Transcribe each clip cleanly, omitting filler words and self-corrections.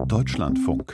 Deutschlandfunk.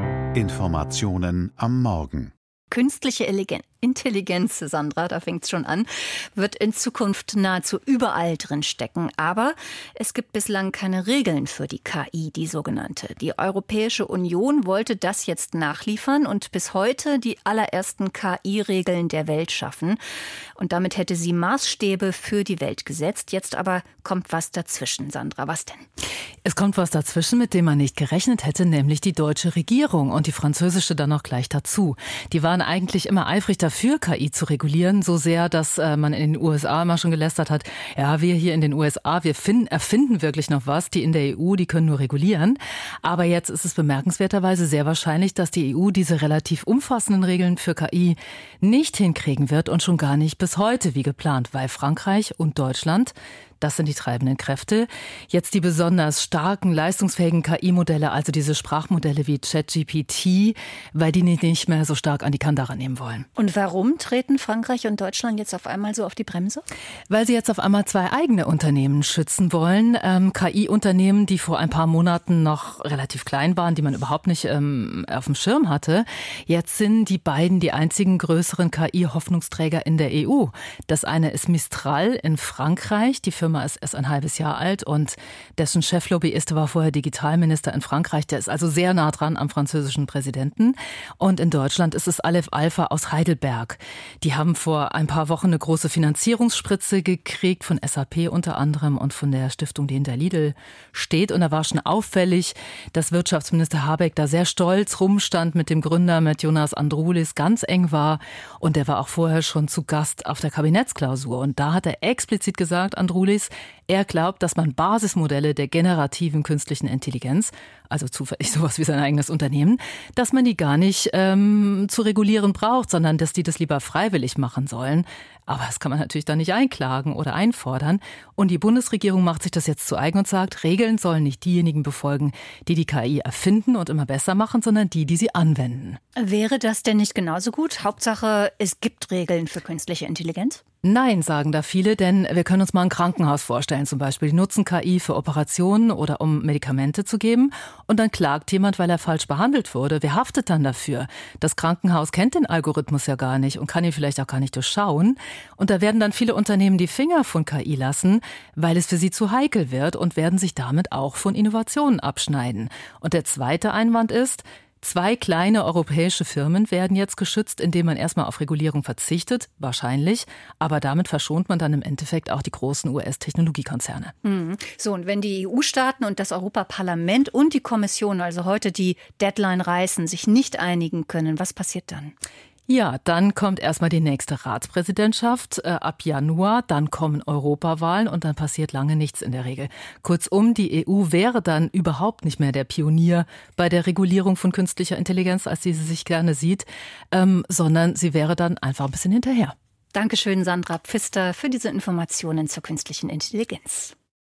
Informationen am Morgen. Künstliche Intelligenz, Sandra, da fängt es schon an, wird in Zukunft nahezu überall drin stecken. Aber es gibt bislang keine Regeln für die KI, die sogenannte. Die Europäische Union wollte das jetzt nachliefern und bis heute die allerersten KI-Regeln der Welt schaffen. Und damit hätte sie Maßstäbe für die Welt gesetzt. Jetzt aber kommt was dazwischen. Sandra, was denn? Es kommt was dazwischen, mit dem man nicht gerechnet hätte, nämlich die deutsche Regierung und die französische dann noch gleich dazu. Die waren eigentlich immer eifrig dafür, KI zu regulieren, so sehr, dass man in den USA immer schon gelästert hat, ja, wir hier in den USA, wir erfinden wirklich noch was, die in der EU, die können nur regulieren. Aber jetzt ist es bemerkenswerterweise sehr wahrscheinlich, dass die EU diese relativ umfassenden Regeln für KI nicht hinkriegen wird und schon gar nicht bis heute wie geplant, weil Frankreich und Deutschland, das sind die treibenden Kräfte, jetzt die besonders starken, leistungsfähigen KI-Modelle, also diese Sprachmodelle wie ChatGPT, weil die nicht mehr so stark an die Kandare nehmen wollen. Und warum treten Frankreich und Deutschland jetzt auf einmal so auf die Bremse? Weil sie jetzt auf einmal zwei eigene Unternehmen schützen wollen. KI-Unternehmen, die vor ein paar Monaten noch relativ klein waren, die man überhaupt nicht auf dem Schirm hatte. Jetzt sind die beiden die einzigen größeren KI-Hoffnungsträger in der EU. Das eine ist Mistral in Frankreich, die Firma ist erst ein halbes Jahr alt und dessen Cheflobbyist war vorher Digitalminister in Frankreich. Der ist also sehr nah dran am französischen Präsidenten. Und in Deutschland ist es Aleph Alpha aus Heidelberg. Die haben vor ein paar Wochen eine große Finanzierungsspritze gekriegt, von SAP unter anderem und von der Stiftung, die hinter Lidl steht. Und da war schon auffällig, dass Wirtschaftsminister Habeck da sehr stolz rumstand mit dem Gründer, mit Jonas Androulis, ganz eng war. Und der war auch vorher schon zu Gast auf der Kabinettsklausur. Und da hat er explizit gesagt, Androulis, er glaubt, dass man Basismodelle der generativen künstlichen Intelligenz, also zufällig sowas wie sein eigenes Unternehmen, dass man die gar nicht zu regulieren braucht, sondern dass die das lieber freiwillig machen sollen. Aber das kann man natürlich dann nicht einklagen oder einfordern. Und die Bundesregierung macht sich das jetzt zu eigen und sagt, Regeln sollen nicht diejenigen befolgen, die die KI erfinden und immer besser machen, sondern die sie anwenden. Wäre das denn nicht genauso gut? Hauptsache, es gibt Regeln für künstliche Intelligenz? Nein, sagen da viele, denn wir können uns mal ein Krankenhaus vorstellen zum Beispiel. Die nutzen KI für Operationen oder um Medikamente zu geben und dann klagt jemand, weil er falsch behandelt wurde. Wer haftet dann dafür? Das Krankenhaus kennt den Algorithmus ja gar nicht und kann ihn vielleicht auch gar nicht durchschauen. Und da werden dann viele Unternehmen die Finger von KI lassen, weil es für sie zu heikel wird und werden sich damit auch von Innovationen abschneiden. Und der zweite Einwand ist, zwei kleine europäische Firmen werden jetzt geschützt, indem man erstmal auf Regulierung verzichtet, wahrscheinlich. Aber damit verschont man dann im Endeffekt auch die großen US-Technologiekonzerne. So, und wenn die EU-Staaten und das Europaparlament und die Kommission also heute die Deadline reißen, sich nicht einigen können, was passiert dann? Ja, dann kommt erstmal die nächste Ratspräsidentschaft ab Januar, dann kommen Europawahlen und dann passiert lange nichts in der Regel. Kurzum, die EU wäre dann überhaupt nicht mehr der Pionier bei der Regulierung von künstlicher Intelligenz, als sie sich gerne sieht, sondern sie wäre dann einfach ein bisschen hinterher. Dankeschön, Sandra Pfister, für diese Informationen zur künstlichen Intelligenz.